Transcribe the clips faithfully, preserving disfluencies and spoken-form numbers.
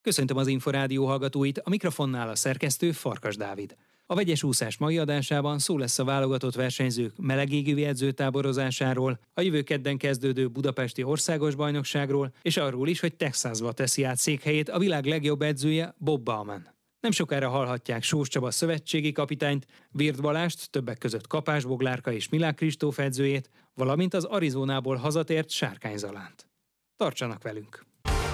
Köszöntöm az Inforádió hallgatóit, a mikrofonnál a szerkesztő Farkas Dávid. A vegyes úszás mai adásában szó lesz a válogatott versenyzők melegégő edzőtáborozásáról, a jövő kedden kezdődő budapesti országos bajnokságról, és arról is, hogy Texasba teszi át székhelyét a világ legjobb edzője, Bob Baumann. Nem sokára hallhatják Sós Csaba szövetségi kapitányt, Wirth Balást, többek között Kapás Boglárka és Milák Kristóf edzőjét, valamint az Arizonából hazatért Sárkány Zalánt. Tartsanak velünk!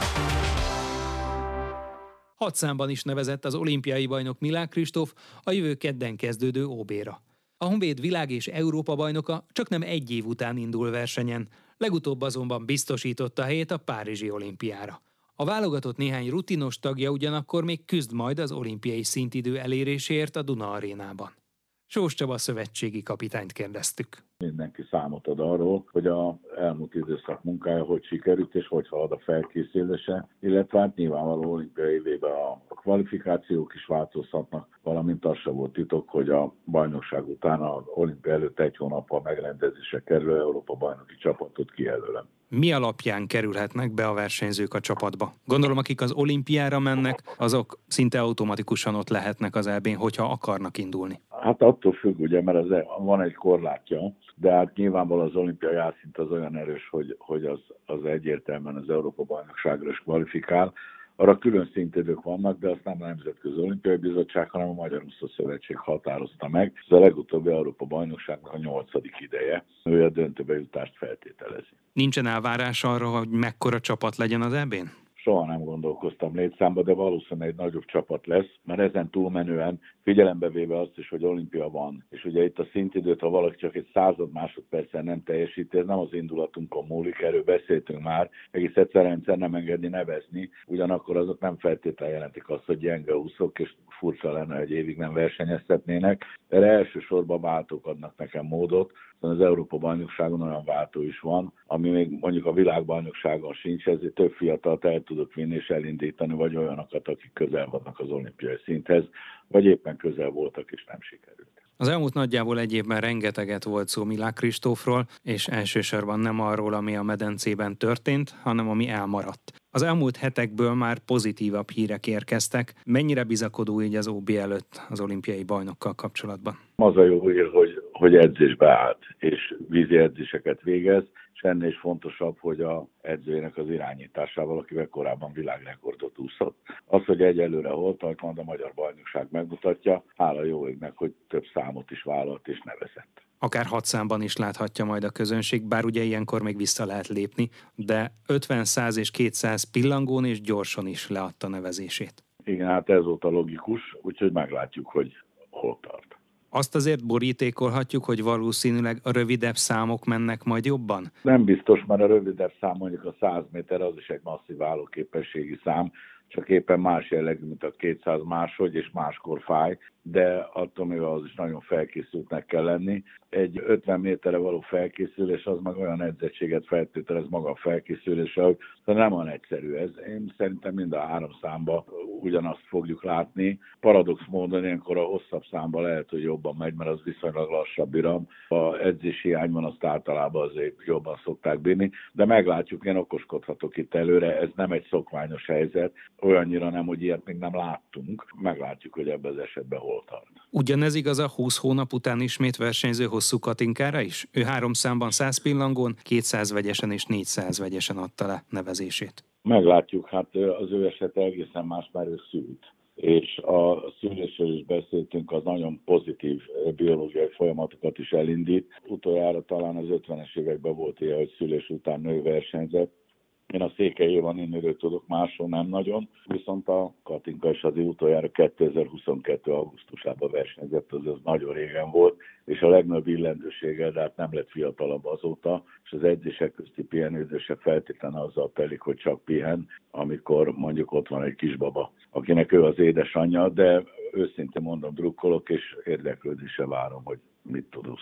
Hat számban is nevezett az olimpiai bajnok Milák Kristóf a jövő kedden kezdődő ó béra. A Honvéd világ- és Európa-bajnoka csaknem egy év után indul versenyen, legutóbb azonban biztosította helyét a párizsi olimpiára. A válogatott néhány rutinos tagja ugyanakkor még küzd majd az olimpiai szintidő eléréséért a Duna arénában. Sós Csaba szövetségi kapitányt kérdeztük. Mindenki számot ad arról, hogy az elmúlt időszak munkája hogy sikerült és hogy halad a felkészülése, illetve hát nyilvánvaló olimpiai évében a kvalifikációk is változhatnak, valamint az sem volt titok, hogy a bajnokság után az olimpia előtt egy hónappal megrendezésre kerülő Európa bajnoki csapatot kijelölem. Mi alapján kerülhetnek be a versenyzők a csapatba? Gondolom, akik az olimpiára mennek, azok szinte automatikusan ott lehetnek az é bén, hogyha akarnak indulni. Hát attól függ, ugye, mert az, van egy korlátja, de hát nyilvánvalóan az olimpiai álszint az olyan erős, hogy, hogy az, az egyértelműen az Európa-bajnokságra is kvalifikál. Arra külön szintidők vannak, de azt nem a Nemzetközi Olimpiai Bizottság, hanem a Magyar Úszó Szövetség határozta meg. Ez a legutóbbi Európa-bajnokságnak a nyolcadik ideje. Ő a döntőbe jutást feltételezi. Nincsen elvárás arra, hogy mekkora csapat legyen az é bén? Soha nem gondolkoztam létszámba, de valószínűleg egy nagyobb csapat lesz, mert ezen túlmenően figyelembe véve azt is, hogy olimpia van, és ugye itt a szintidőt, ha valaki csak egy század másodperccel nem teljesíti, ez nem az indulatunkon múlik, erről beszéltünk már, egész egyszerűen nem engedni nevezni, ugyanakkor azok nem feltétlenül jelentik azt, hogy gyenge úszók, és furcsa lenne, hogy évig nem versenyeztetnének. Erre elsősorban váltók adnak nekem módot, az Európa-bajnokságon olyan váltó is van, ami még mondjuk a világbajnokságon sincs, ezért több fiatalt el tudok vinni és elindítani, vagy olyanokat, akik közel vannak az olimpiai szinthez, vagy éppen közel voltak és nem sikerült. Az elmúlt nagyjából egy évben rengeteget volt szó Milák Kristófról, és elsősorban nem arról, ami a medencében történt, hanem ami elmaradt. Az elmúlt hetekből már pozitívabb hírek érkeztek. Mennyire bizakodó így az ó bé előtt az olimpiai bajnokkal kapcsolatban? Az a jó hír, hogy, hogy edzésbe állt, és vízi edzéseket végez, és ennél is fontosabb, hogy a edzőjének az irányításával, akivel korábban világrekordot úszott. Az, hogy egyelőre hol tart, majd a magyar bajnokság megmutatja, hála jó égnek, hogy több számot is vállalt és nevezett. Akár hat számban is láthatja majd a közönség, bár ugye ilyenkor még vissza lehet lépni, de ötven, száz és kétszáz pillangón és gyorsan is leadta nevezését. Igen, hát ez volt a logikus, úgyhogy meglátjuk, hogy hol tart. Azt azért borítékolhatjuk, hogy valószínűleg a rövidebb számok mennek majd jobban? Nem biztos, mert a rövidebb szám, mondjuk a száz méter, az is egy masszív állóképességi szám, csak éppen más jellegű, mint a kétszáz máshogy, és máskor fáj, de attól még az is nagyon felkészültnek kell lenni. Egy ötven méterre való felkészülés, az meg olyan edzettséget feltételez maga a felkészülése, hogy nem olyan egyszerű ez. Én szerintem mind a három számba ugyanazt fogjuk látni. Paradox módon ilyenkor a hosszabb számba lehet, hogy jobban megy, mert az viszonylag lassabb iram. A edzés hiányban azt általában azért jobban szokták bírni, de meglátjuk, én okoskodhatok itt előre, ez nem egy szokványos helyzet, olyannyira nem, hogy ilyet még nem láttunk. Meglátjuk, hogy ebben az esetben hol tart. Ugyanez igaz a húsz hónap után ismét versenyző Hosszú Katinkára is? Ő három számban száz pillangón, kétszáz vegyesen és négyszáz vegyesen adta le nevezését. Meglátjuk, hát az ő esete egészen más, mert ő szült. És a szülésről is beszéltünk, az nagyon pozitív biológiai folyamatokat is elindít. Utoljára talán az ötvenes években volt ilyen, hogy szülés után nő versenyzett. Én a Székely Évanéniről tudok, máshol nem nagyon, viszont a Katinka is azért utoljára kétezer-huszonkettő augusztusában versenyzett, az, az nagyon régen volt, és a legnagyobb illendősége, de hát nem lett fiatalabb azóta, és az edzések közti pihenődése feltétlenül azzal telik, hogy csak pihen, amikor mondjuk ott van egy kisbaba, akinek ő az édesanyja, de őszintén mondom, drukkolok, és érdeklődésre várom, hogy mit tud úszni.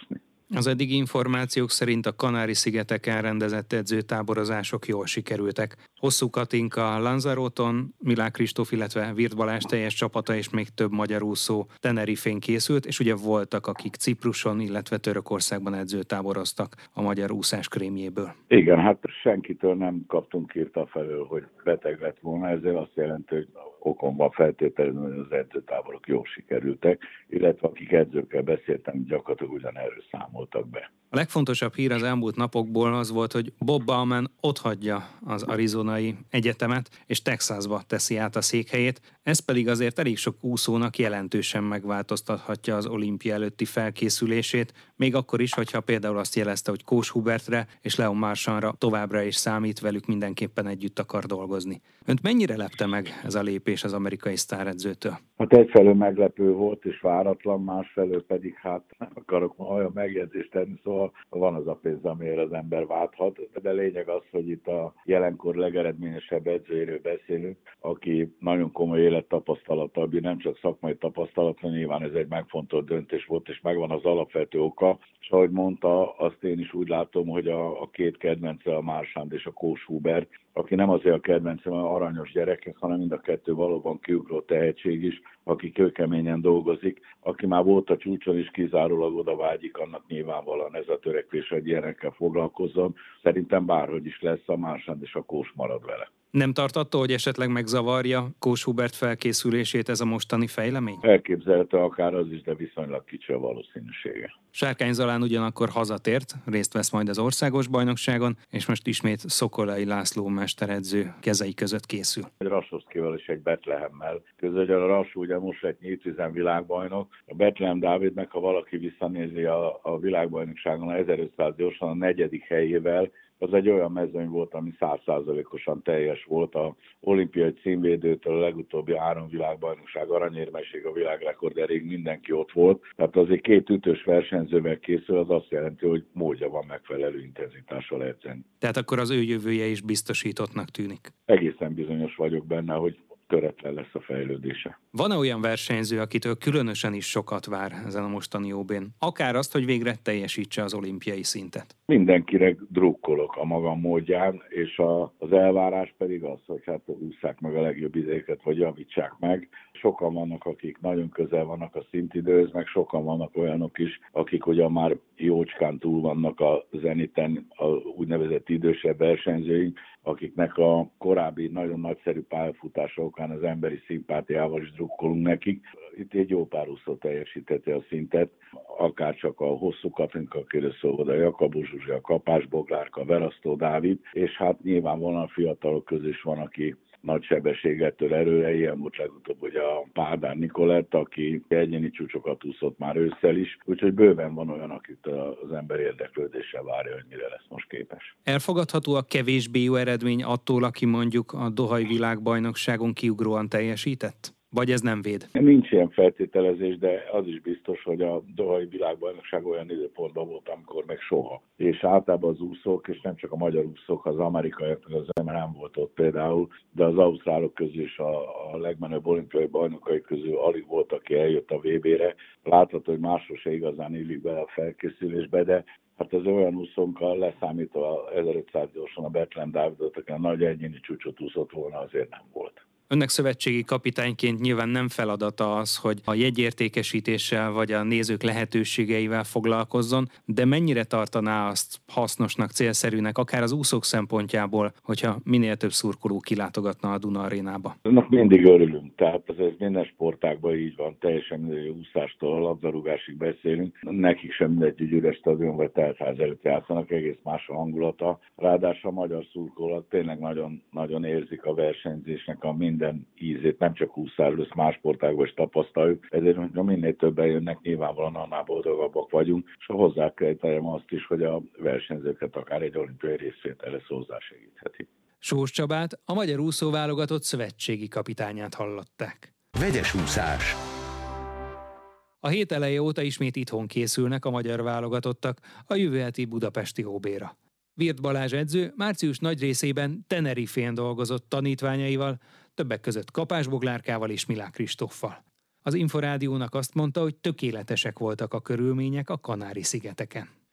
Az eddigi információk szerint a Kanári-szigeteken rendezett edzőtáborozások jól sikerültek. Hosszú Katinka Lanzaroton, Milák Kristóf, illetve Virth Balázs teljes csapata és még több magyar úszó Tenerifén készült, és ugye voltak, akik Cipruson, illetve Törökországban edzőtáboroztak a magyar úszás krémjéből. Igen, hát senkitől nem kaptunk hírt afelől, hogy beteg lett volna, ezért azt jelenti, hogy okon van feltételezni, hogy az edzőtáborok jól sikerültek, illetve akik edzőkkel beszéltem, gyakorlatilag ugyanerről számoltak be. A legfontosabb hír az elmúlt napokból az volt, hogy Bob Bauman otthagyja az arizonai egyetemet, és Texasba teszi át a székhelyét, ez pedig azért elég sok úszónak jelentősen megváltoztathatja az olimpia előtti felkészülését, még akkor is, hogyha például azt jelezte, hogy Kós Hubertre és Leon Marchandra továbbra is számít, velük mindenképpen együtt akar dolgozni. Önt mennyire lepte meg ez a lépés az amerikai sztáredzőtől? Hát egyfelől meglepő volt és váratlan, másfelől pedig hát nem akarok ma olyan megjegyzést tenni, szóval van az a pénz, amiért az ember válthat, de lényeg az, hogy itt a jelenkor legeredményesebb edzőjéről beszélünk, aki nagyon komoly élettapasztalata, ami nem csak szakmai tapasztalat, hanem nyilván ez egy megfontolt döntés volt, és megvan az alapvető oka, és ahogy mondta, azt én is úgy látom, hogy a, a két kedvence, a Marchand és a Kós Hubert, aki nem azért a kedvencem, a aranyos gyerekek, hanem mind a kettő valóban kiugró tehetség is, aki kőkeményen dolgozik, aki már volt a csúcson is kizárólag oda vágyik, annak nyilvánvalóan ez a törekvés, hogy ilyenekkel foglalkozzon. Szerintem bárhogy is lesz, a Marchand és a Kós marad vele. Nem tart attól, hogy esetleg megzavarja Kós Hubert felkészülését ez a mostani fejlemény? Elképzelhető akár az is, de viszonylag kicsi a valószínűsége. Sárkány Zalán ugyanakkor hazatért, részt vesz majd az országos bajnokságon, és most ismét Szokolai László mesteredző kezei között készül. Egy Rasovszkival és egy Betlehemmel között, a Rassó ugye most egy nyíltüzen világbajnok, a Betlehem Dávidnek, ha valaki visszanézi a, a világbajnokságon a ezerötszáz gyorsan a negyedik helyével, az egy olyan mezőny volt, ami száz százalékosan teljes volt, a olimpiai címvédőtől a legutóbbi három világbajnokság aranyérmeség, a világrekord elég mindenki ott volt. Tehát azért két ütős versenyzővel készül, az azt jelenti, hogy módja van megfelelő intenzitással edzeni. Tehát akkor az ő jövője is biztosítottnak tűnik. Egészen bizonyos vagyok benne, hogy töretlen lesz a fejlődése. Van-e olyan versenyző, akitől különösen is sokat vár ezen a mostani ó bén? Akár azt, hogy végre teljesítse az olimpiai szintet? Mindenkire drukkolok a magam módján, és a, az elvárás pedig az, hogy hát ússzák meg a legjobb idéket, vagy javítsák meg. Sokan vannak, akik nagyon közel vannak a szintidőhöz, meg sokan vannak olyanok is, akik ugyan már jócskán túl vannak a zeniten, a úgynevezett idősebb versenyzőink, akiknek a korábbi nagyon nagyszerű pályafutása okán az emberi szimpátiával is drukkolunk nekik. Itt egy jó pár úszó teljesítette a szintet, akár csak a Hosszú Katinka, akiről szó volt, a Jakabó Zsuzsi, a Kapás Boglárka, a Verasztó Dávid, és hát nyilvánvalóan a fiatalok közül is van, aki nagy sebességettől erőre, ilyen volt legutóbb ugye a Pádár Nikolett, aki egyéni csúcsokat úszott már ősszel is, úgyhogy bőven van olyan, akit az ember érdeklődéssel várja, hogy mire lesz most képes. Elfogadható a kevésbé jó eredmény attól, aki mondjuk a Dohai világbajnokságon kiugróan teljesített? Vagy ez nem véd? Nincs ilyen feltételezés, de az is biztos, hogy a Dohai világbajnokság olyan időpontban volt, amikor meg soha. És általában az úszók, és nem csak a magyar úszók, az amerikaiak, az ember nem volt ott például, de az ausztrálok közül is a, a legmenőbb olimpiai bajnokai közül alig volt, aki eljött a vé bé-re. Látható, hogy másról se igazán illik bele a felkészülésbe, de hát az olyan úszónkkal leszámítva ezerötszáz gyorsan a Betlehem Dávidot, aki a nagy egyéni csúcsot úszott volna, azért nem volt. Önnek szövetségi kapitányként nyilván nem feladata az, hogy a jegyértékesítéssel vagy a nézők lehetőségeivel foglalkozzon, de mennyire tartaná azt hasznosnak, célszerűnek, akár az úszók szempontjából, hogyha minél több szurkoló kilátogatna a Duna arénába? Annak mindig örülünk, tehát ez minden sportágban így van, teljesen mindegy, úszástól a labdarúgásig beszélünk. Nekik sem mindegy, hogy üres stadion vagy teltház előtt játszanak, egész más a hangulata. Ráadásul a magyar szurkolók tényleg nagyon, nagyon érzik a versenyzésnek a minden ízét, nem csak úszásról, ezt más sportágban is tapasztaljuk. Ezért, hogyha minél többen jönnek, nyilvánvalóan annál boldogabbak vagyunk, és hozzá kell tennem azt is, hogy a versenyzőket akár egy olimpiai részvételhez hozzásegítheti. Sós Csabát, a magyar úszóválogatott szövetségi kapitányát hallották. Vegyes úszás. A hét eleje óta ismét itthon készülnek a magyar válogatottak a jövő heti budapesti ó béra. Virth Balázs edző március nagy részében Tenerifén dolgozott tanítványaival, többek között Kapás Boglárkával és Milák Kristóffal. Az Inforádiónak azt mondta, hogy tökéletesek voltak a körülmények a Kanári-szigeteken.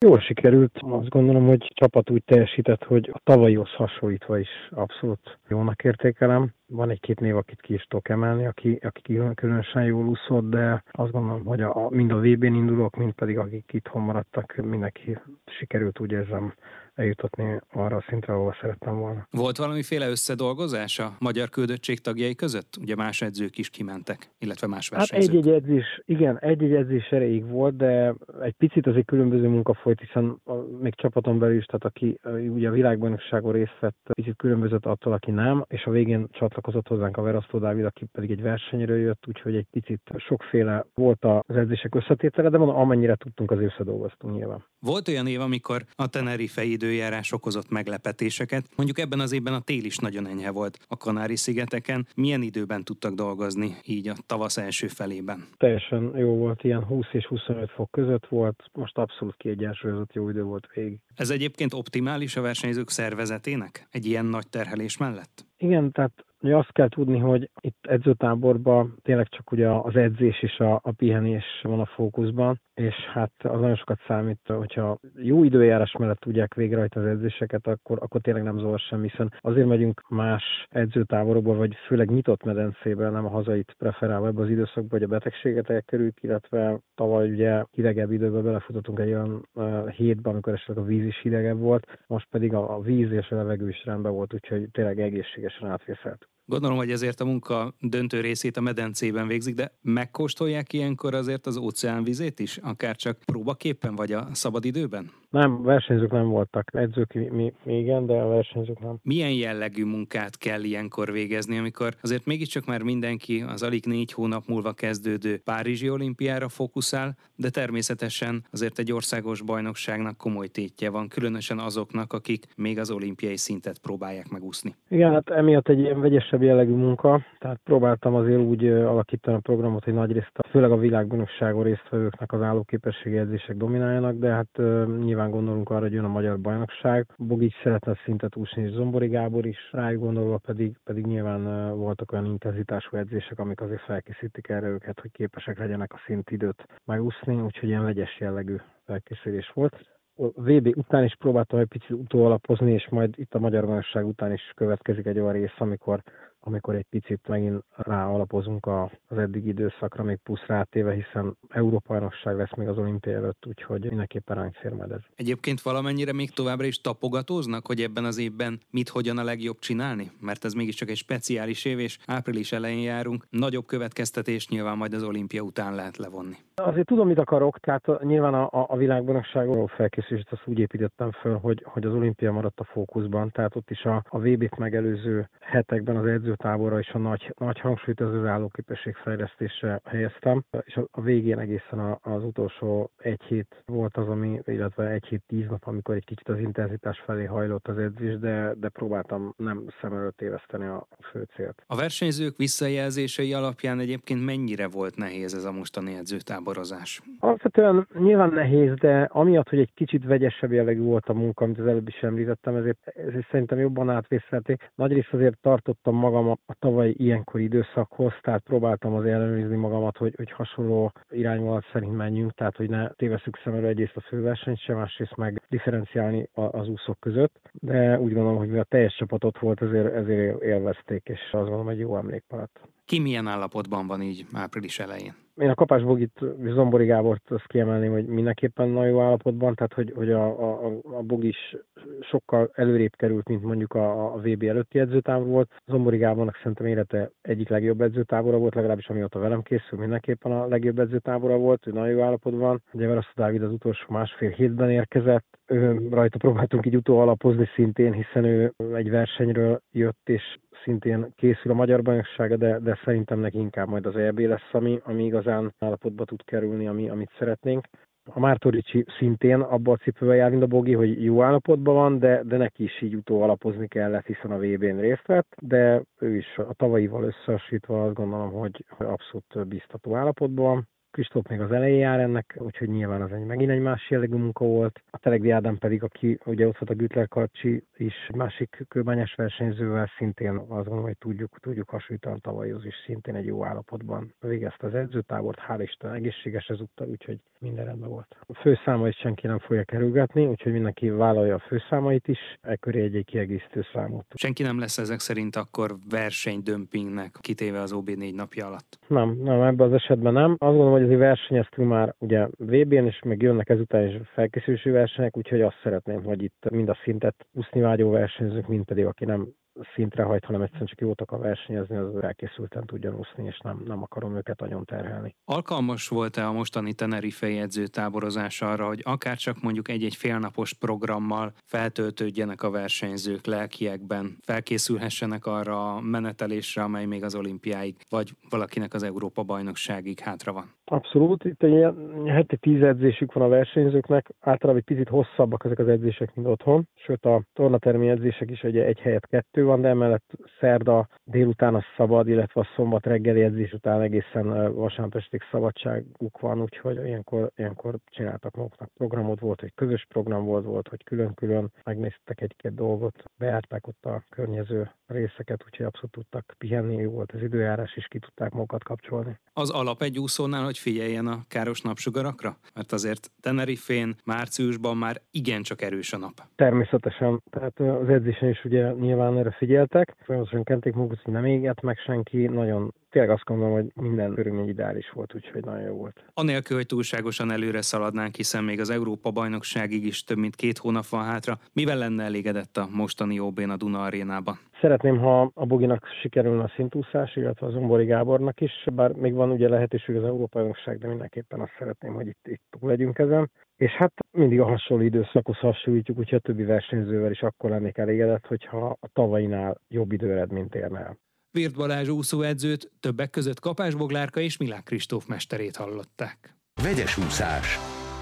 Jól sikerült, azt gondolom, hogy csapat úgy teljesített, hogy a tavalyihoz hasonlítva is abszolút jónak értékelem. Van egy-két név, akit ki is tudok emelni, aki, aki különösen jól úszott, de azt gondolom, hogy a, mind a vé bén indulók, mind pedig akik itthon maradtak, mindenki sikerült, úgy érzem, eljutatni arra a szintre, ahol szerettem volna. Volt valamiféle összedolgozás a magyar küldöttség tagjai között? Ugye más edzők is kimentek, illetve más versenyzők. Hát egy-egy edzés, igen, egy-egy edzés erejéig volt, de egy picit azért különböző munka folyt, hiszen a, még csapaton belül is, tehát aki ugye a világbajnokságon részt vett, picit különbözött attól, aki nem, és a végén csatlakozott hozzánk a Verasztó Dávid, aki pedig egy versenyről jött, úgyhogy egy picit sokféle volt az edzések összetétele, de mondom, amennyire tudtunk, az összedolgoztunk nyilván. Volt olyan év, amikor a Tenerife időjárás okozott meglepetéseket. Mondjuk ebben az évben a tél is nagyon enyhe volt a Kanári-szigeteken. Milyen időben tudtak dolgozni így a tavasz első felében? Teljesen jó volt, ilyen húsz és huszonöt fok között volt, most abszolút kiegyensúlyozott jó idő volt végig. Ez egyébként optimális a versenyzők szervezetének? Egy ilyen nagy terhelés mellett? Igen, tehát ugye azt kell tudni, hogy itt edzőtáborban tényleg csak ugye az edzés és a, a pihenés van a fókuszban, és hát az nagyon sokat számít, hogyha jó időjárás mellett tudják végrehajtani az edzéseket, akkor, akkor tényleg nem zavar semmi, hiszen azért megyünk más edzőtáborokba, vagy főleg nyitott medencében, nem a hazait preferálva ebbe az időszakban, hogy a betegséget elkerüljük, illetve tavaly ugye hidegebb időben belefutottunk egy olyan uh, hétbe, amikor esetleg a víz is hidegebb volt, most pedig a, a víz és a levegő is rendben volt, úgyhogy tényleg egészségesen átvészeltük. Gondolom, hogy ezért a munka döntő részét a medencében végzik, de megkóstolják ilyenkor azért az óceánvizét is, akár csak próbaképpen vagy a szabadidőben? Nem, versenyzők nem voltak. Edzők mi, mi igen, de a versenyzők nem. Milyen jellegű munkát kell ilyenkor végezni, amikor azért mégiscsak már mindenki az alig négy hónap múlva kezdődő Párizsi olimpiára fókuszál, de természetesen azért egy országos bajnokságnak komoly tétje van, különösen azoknak, akik még az olimpiai szintet próbálják megúszni. Igen, hát emiatt egy ilyen vegyesebb jellegű munka, tehát próbáltam azért úgy alakítani a programot, hogy nagyrészt főleg a világbajnokságon résztvevőknek az állóképességi edzések domináljanak, de hát uh, nyilván gondolunk arra, hogy jön a magyar bajnokság. Bogi is szeretne szintet úszni, és Zombori Gábor is, rájuk gondolva pedig, pedig nyilván uh, voltak olyan intenzitású edzések, amik azért felkészítik erre őket, hogy képesek legyenek a szintidőt megúszni, úgyhogy ilyen vegyes jellegű felkészülés volt. A vé bé után is próbáltam egy picit utóalapozni, és majd itt a magyar bajnokság után is következik egy olyan rész, amikor, amikor egy picit megint ráalapozunk az eddigi időszakra, még plusz rátéve, hiszen Európa-bajnokság lesz még az olimpia előtt, úgyhogy mindenképpen ránk fér majd ez. Egyébként valamennyire még továbbra is tapogatóznak, hogy ebben az évben mit hogyan a legjobb csinálni? Mert ez mégiscsak egy speciális év, és április elején járunk. Nagyobb következtetést nyilván majd az olimpia után lehet levonni. Azért tudom, mit akarok, tehát nyilván a, a világbajnokságon felkészülést azt úgy építettem föl, hogy, hogy az olimpia maradt a fókuszban, tehát ott is a, a vé bét megelőző hetekben az edzőtáborra is a nagy, nagy hangsúlyt az az állóképesség fejlesztésre helyeztem, és a, a végén egészen a, az utolsó egy hét volt az, ami, illetve egy hét tíz nap, amikor egy kicsit az intenzitás felé hajlott az edzés, de, de próbáltam nem szem előtt éveszteni a fő célt. A versenyzők visszajelzései alapján egyébként mennyire volt nehéz ez a mostani edzőtáborozás? Alapvetően nyilván nehéz, de amiatt, hogy egy kicsit vegyesebb jellegű volt a munka, amit az előbb is említettem, ezért, ezért szerintem jobban átvészelték. Nagyrészt azért tartottam magam a, a tavalyi ilyenkori időszakhoz, tehát próbáltam azért ellenőrizni magamat, hogy, hogy hasonló irányvonalat szerint menjünk, tehát hogy ne tévesszük szem elől egyrészt a főversenyt sem, másrészt meg differenciálni az úszók között, de úgy gondolom, hogy a teljes csapat ott volt, ezért, ezért élvezték, és azt gondolom, hogy jó emlék maradt. Ki milyen állapotban van így április elején? Én a Kapás Bogit és Zombori Gábort azt kiemelném, hogy mindenképpen nagyon jó állapotban, tehát hogy, hogy a, a, a Bogi is sokkal előrébb került, mint mondjuk a, a vé bé előtti edzőtábor volt. Zombori Gábornak szerintem élete egyik legjobb edzőtábora volt, legalábbis amióta velem készül, mindenképpen a legjobb edzőtábora volt, hogy nagyon jó állapotban. Ugye Verasztó Dávid az utolsó másfél hétben érkezett, ő, rajta próbáltunk így utóalapozni szintén, hiszen ő egy versenyről jött, és szintén készül a magyar bajnoksága, de, de szerintem neki inkább majd az é bé lesz, ami, ami igazán állapotba tud kerülni, ami, amit szeretnénk. A Mártoricsi szintén abba a cipőben jár, mint a Bogi, hogy jó állapotban van, de, de neki is így utóalapozni kellett, hiszen a vé bén részt vett, de ő is a tavalyival összehasonlítva azt gondolom, hogy abszolút biztató állapotban van. Kristóf még az elején jár ennek, úgyhogy nyilván az egy megint egy más jellegű munka volt. A Telegdi Ádám pedig, aki ugye ott volt a Güttler Karcsi is másik kőbányás versenyzővel, szintén azt gondolom, hogy tudjuk, tudjuk hasonlítani tavalyhoz is, szintén egy jó állapotban végezte az edzőtábort, hál' Isten egészséges ezúttal, úgyhogy minden rendben volt. A főszámait senki nem fogja kerülgetni, úgyhogy mindenki vállalja a főszámait is, e köré egy kiegészítő számot. Senki nem lesz ezek szerint akkor versenydömpingnek kitéve az o bé négy napja alatt? Nem, nem, ebben az esetben nem. Azt gondolom, hogy azért versenyeztünk már ugye vé bén, és meg jönnek ezután is felkészülési versenyek, úgyhogy azt szeretném, hogy itt mind a szintet úszni vágyó versenyzők, mind pedig aki nem szintre hajt, hanem egyszerűen csak jót akar versenyezni, az elkészülten tudjon úszni, és nem, nem akarom őket nagyon terhelni. Alkalmas volt-e a mostani Tenerifei edzőtáborozás arra, hogy akár csak mondjuk egy-egy félnapos programmal feltöltődjenek a versenyzők lelkiekben, felkészülhessenek arra a menetelésre, amely még az olimpiáig, vagy valakinek az Európa-bajnokságig hátra van? Abszolút, itt egy ilyen heti tíz edzésük van a versenyzőknek, általában egy picit hosszabbak ezek az edzések, mint otthon, sőt a tornatermi edzések is ugye egy helyett kettő van, de emellett szerda délután a szabad, illetve a szombat reggeli edzés után egészen vasárnap estig szabadságuk van, úgyhogy ilyenkor, ilyenkor csináltak maguknak programot, volt, hogy közös program volt, volt, hogy külön-külön megnéztek egy-két dolgot, bejárták ott a környező részeket, úgyhogy abszolút tudtak pihenni, jó volt az időjárás, és ki tudták magukat kapcsolni. Az alap egy úszónál, hogy figyeljen a káros napsugarakra? Mert azért Tenerifén márciusban már igencsak erős a nap. Természetesen, tehát az edzésen is ugye nyilván erre figyeltek, folyamatosan kenték magukat, hogy nem égett meg senki, nagyon tényleg azt gondolom, hogy minden körülmény ideális volt, úgyhogy nagyon jó volt. Anélkül, hogy túlságosan előre szaladnánk, hiszen még az Európa-bajnokságig is több mint két hónap van hátra, mivel lenne elégedett a mostani o bén a Duna arénában? Szeretném, ha a Boginak sikerülne a szintúszás, illetve az Zombori Gábornak is, bár még van ugye lehetőség az Európa-bajnokság, de mindenképpen azt szeretném, hogy itt, itt túl legyünk ezen. És hát mindig a hasonló időszakhoz hasonlítjuk, úgyhogy a többi versenyzővel is akkor lennék elégedett, hogyha a tavainál jobb időeredményt érne el. Virt Balázs úszóedzőt, többek között Kapás Boglárka és Milák Kristóf mesterét hallották. Vegyes úszás.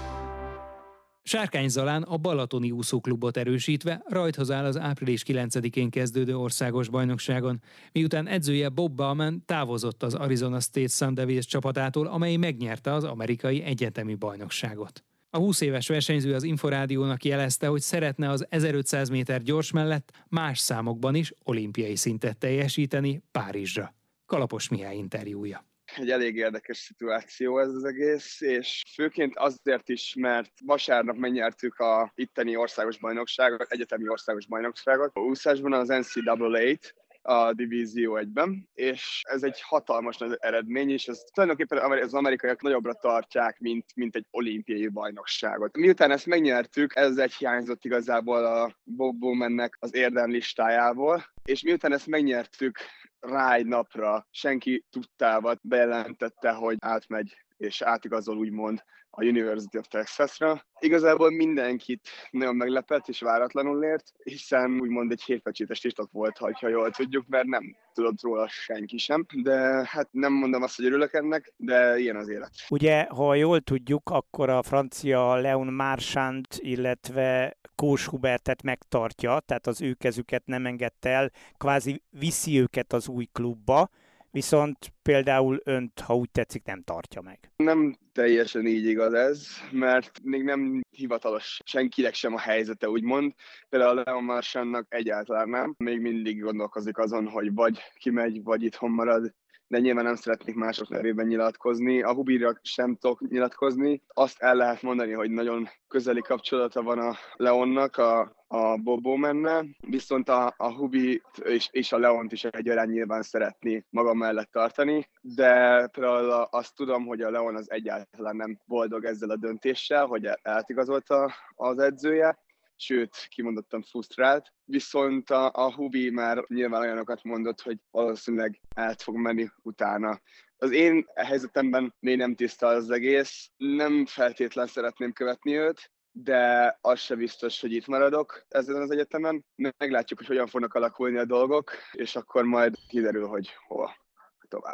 Sárkány Zalán a Balatoni úszóklubot erősítve rajthoz áll az április kilencedikén kezdődő országos bajnokságon, miután edzője Bob Bauman távozott az Arizona State Sun Devils csapatától, amely megnyerte az amerikai egyetemi bajnokságot. A húsz éves versenyző az Inforádiónak jelezte, hogy szeretne az ezerötszáz méter gyors mellett más számokban is olimpiai szintet teljesíteni Párizsra. Kalapos Mihály interjúja. Egy elég érdekes szituáció ez az egész, és főként azért is, mert vasárnap megnyertük a itteni országos bajnokságot, egyetemi országos bajnokságot. A úszásban az en cé á á-t, a Divízió egyben, és ez egy hatalmas nagy eredmény, és ez tulajdonképpen az amerikaiak nagyobbra tartják, mint, mint egy olimpiai bajnokságot. Miután ezt megnyertük, ez egy hiányzott igazából a Bob Bowmannek az érdemlistájából, és miután ezt megnyertük, rá egy napra senki tudtával bejelentette, hogy átmegy és átigazol úgymond a University of Texasra. Igazából mindenkit nagyon meglepett és váratlanul ért, hiszen úgymond egy hétpecsétes titok volt, ha jól tudjuk, mert nem tudott róla senki sem. De hát nem mondom azt, hogy örülök ennek, de ilyen az élet. Ugye, ha jól tudjuk, akkor a francia Leon Marchand, illetve Kós Hubertet megtartja, tehát az ő kezüket nem engedte el, kvázi viszi őket az új klubba, viszont például önt, ha úgy tetszik, nem tartja meg. Nem teljesen így igaz ez, mert még nem hivatalos senkinek sem a helyzete, úgymond. Például a Leon Marchandnak egyáltalán nem. Még mindig gondolkozik azon, hogy vagy kimegy, vagy itthon marad, de nyilván nem szeretnék mások nevében nyilatkozni. A Hubira sem tudok nyilatkozni. Azt el lehet mondani, hogy nagyon közeli kapcsolata van a Leonnak, a a Bob Bowmannel, viszont a, a Hubit és, és a Leont is egyaránt nyilván szeretné maga mellett tartani, de például azt tudom, hogy a Leon az egyáltalán nem boldog ezzel a döntéssel, hogy átigazolta az edzője, sőt, kimondottan frusztrált, viszont a, a Hubi már nyilván olyanokat mondott, hogy valószínűleg át fog menni utána. Az én helyzetemben még nem tiszta az egész, nem feltétlen szeretném követni őt, de az se biztos, hogy itt maradok ezen az egyetemen. Meglátjuk, hogy hogyan fognak alakulni a dolgok, és akkor majd kiderül, hogy hova tovább.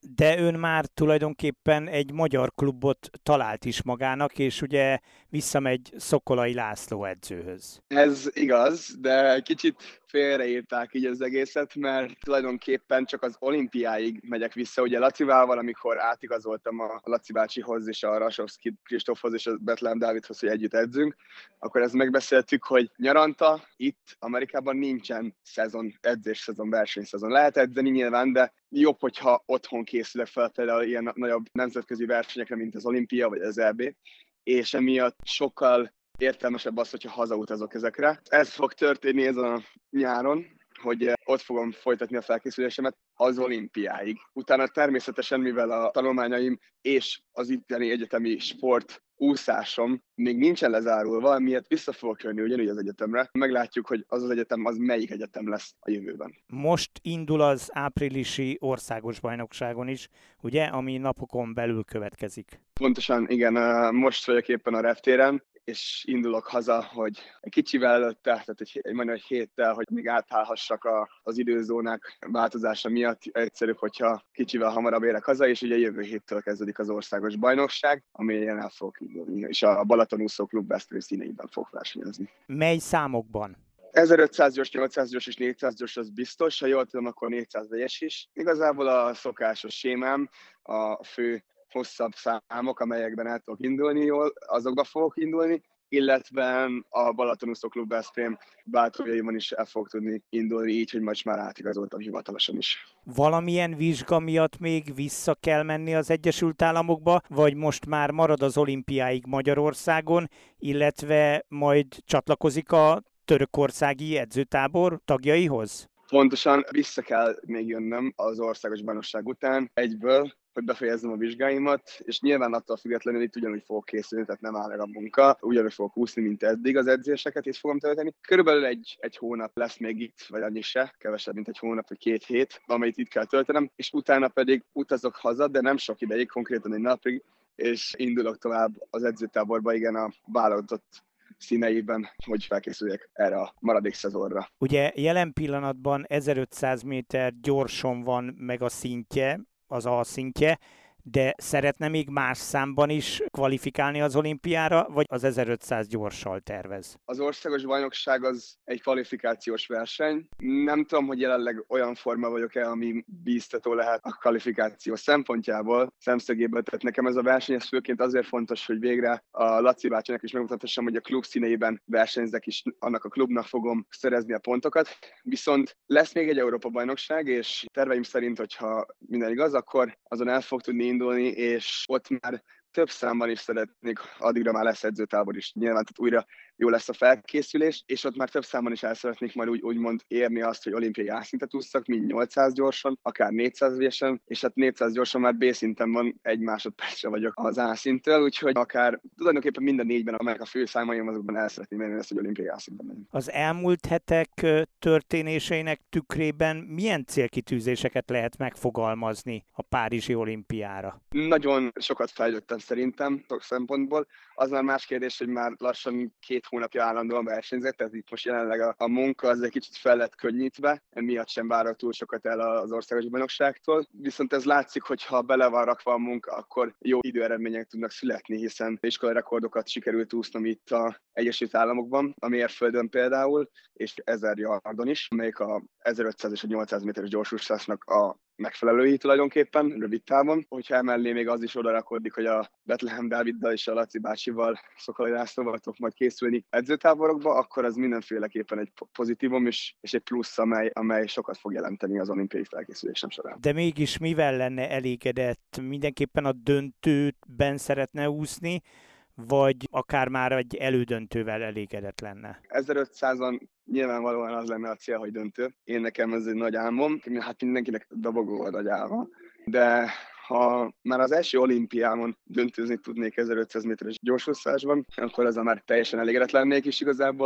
De ön már tulajdonképpen egy magyar klubot talált is magának, és ugye visszamegy Szokolai László edzőhöz. Ez igaz, de kicsit félreírták így az egészet, mert tulajdonképpen csak az olimpiáig megyek vissza. Ugye Lacivával, amikor átigazoltam a Laci bácsihoz és a Rasovszki Kristófhoz és a Betlehem Dávidhoz, hogy együtt edzünk, akkor ezt megbeszéltük, hogy nyaranta itt Amerikában nincsen szezon, edzés szezon, versenyszezon. Lehet edzeni nyilván, de jobb, hogyha otthon készülök fel például ilyen nagyobb nemzetközi versenyekre, mint az olimpia vagy az é bé, és emiatt sokkal értelmesebb az, hogyha hazautazok ezekre. Ez fog történni ezen a nyáron, hogy ott fogom folytatni a felkészülésemet az olimpiáig. Utána természetesen, mivel a tanulmányaim és az itteni egyetemi sport úszásom még nincsen lezárulva, miatt vissza fogok jönni ugyanúgy az egyetemre. Meglátjuk, hogy az az egyetem az melyik egyetem lesz a jövőben. Most indul az áprilisi országos bajnokságon is, ugye, ami napokon belül következik. Pontosan, igen, most vagyok éppen a reptéren, és indulok haza, hogy egy kicsivel előtte, tehát egy, egy majdnem egy héttel, hogy még átállhassak a, az időzónák változása miatt. Egyszerűbb, hogyha kicsivel hamarabb érek haza, és ugye jövő héttől kezdődik az országos bajnokság, amelyen el fogok indulni, és a Balaton úszó klub Veszprém színeiben fogok versenyezni. Mely számokban? ezerötszáz gyors, nyolcszáz gyors és négyszáz gyors az biztos, ha jól tudom, akkor négyszáz vegyes is. Igazából a szokásos sémám, a fő hosszabb számok, amelyekben el tudok indulni jól, azokba fogok indulni, illetve a Balatonúszó Klub Veszprém bátorjaiban is el fogok tudni indulni, így, hogy most már átigazoltam hivatalosan is. Valamilyen vizsga miatt még vissza kell menni az Egyesült Államokba, vagy most már marad az olimpiáig Magyarországon, illetve majd csatlakozik a törökországi edzőtábor tagjaihoz? Pontosan vissza kell még jönnöm az országos bajnokság után egyből, hogy befejezzem a vizsgáimat, és nyilván attól függetlenül itt ugyanúgy fogok készülni, tehát nem áll meg a munka, ugyanúgy fogok úszni, mint eddig, az edzéseket itt fogom tölteni. Körülbelül egy, egy hónap lesz még itt, vagy annyi se, kevesebb, mint egy hónap, vagy két hét, amelyet itt kell töltenem, és utána pedig utazok haza, de nem sok ideig, konkrétan egy napig, és indulok tovább az edzőtáborba, igen, a válogatott színeiben, hogy felkészüljek erre a maradék szezonra. Ugye jelen pillanatban ezerötszáz méter gyorsan van meg a szintje, az A szintje, de szeretne még más számban is kvalifikálni az olimpiára, vagy az ezerötszáz gyorssal tervez? Az országos bajnokság az egy kvalifikációs verseny. Nem tudom, hogy jelenleg olyan forma vagyok-e, ami bíztató lehet a kvalifikáció szempontjából, szemszögéből. Tehát nekem ez a verseny ez főként azért fontos, hogy végre a Laci bácsinak is megmutathassam, hogy a klub színeiben versenyzek, és annak a klubnak fogom szerezni a pontokat. Viszont lesz még egy Európa-bajnokság, és terveim szerint, hogyha minden igaz, akkor azon el fog tudni indulni, és ott már több számban is szeretnék, addigra már lesz edzőtábor is, nyilván tehát újra jó lesz a felkészülés, és ott már több számban is el szeretnék majd úgy, úgymond érni azt, hogy olimpiai A-szintet ússzak, mint nyolcszáz gyorsan, akár négyszáz vésen, és hát négyszáz gyorsan már B-szinten van, egy másodpercre vagyok az A-szinttől, úgyhogy akár tulajdonképpen minden négyben, amelyek a fő számaim, azokban el szeretném érni ezt, hogy olimpiai A-szinten megyünk. Az elmúlt hetek történéseinek tükrében milyen célkitűzéseket lehet megfogalmazni a párizsi olimpiára? Nagyon sokat fejlődtem szerintem sok szempontból. Az már más kérdés, hogy már lassan két hónapja állandóan versenyzek, tehát itt most jelenleg a, a munka az egy kicsit fel lett könnyítve, emiatt sem várok túl sokat el az országos bajnokságtól. Viszont ez látszik, hogy ha bele van rakva a munka, akkor jó időeredmények tudnak születni, hiszen iskolai rekordokat sikerült úsznom itt az Egyesült Államokban, a mérföldön például, és ezer yardon is, amelyik a ezerötszáz és a nyolcszáz méteres gyorsúszásnak a megfelelői tulajdonképpen, rövid távon. Hogyha emellé még az is oda rakodik, hogy a Betlehem Dáviddal és a Laci bácsival, Szokolai Lászlóval tudok majd készülni edzőtáborokba, akkor az mindenféleképpen egy pozitívum és, és egy plusz, amely, amely sokat fog jelenteni az olimpiai felkészülésem során. De mégis mivel lenne elégedett? Mindenképpen a döntőben szeretne úszni, vagy akár már egy elődöntővel elégedett lenne? ezerötszázon nyilvánvalóan az lenne a cél, hogy döntő. Én nekem ez egy nagy álmom, hát mindenkinek dobogó a nagy álma, de ha már az első olimpiámon döntőzni tudnék ezerötszáz méteres gyorsúszásban, akkor ezzel már teljesen elégedett lennék is igazából.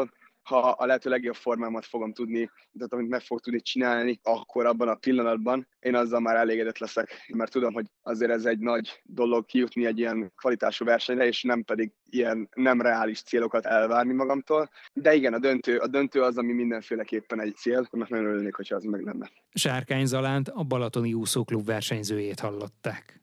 ha a lehető legjobb formámat fogom tudni, tehát amit meg fog tudni csinálni, akkor abban a pillanatban én azzal már elégedett leszek, mert tudom, hogy azért ez egy nagy dolog kijutni egy ilyen kvalitású versenyre, és nem pedig ilyen nem reális célokat elvárni magamtól. De igen, a döntő, a döntő az, ami mindenféleképpen egy cél, annak nagyon örülnék, hogyha az meg lenne. Sárkány Zalánt, a Balatoni Úszóklub versenyzőjét hallották.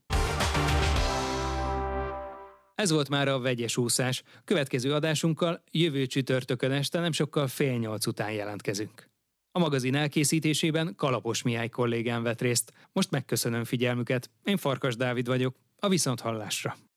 Ez volt már a Vegyes úszás. Következő adásunkkal jövő csütörtökön este nem sokkal fél nyolc után jelentkezünk. A magazin elkészítésében Kalapos Mihály kollégám vett részt. Most megköszönöm figyelmüket. Én Farkas Dávid vagyok. A viszonthallásra.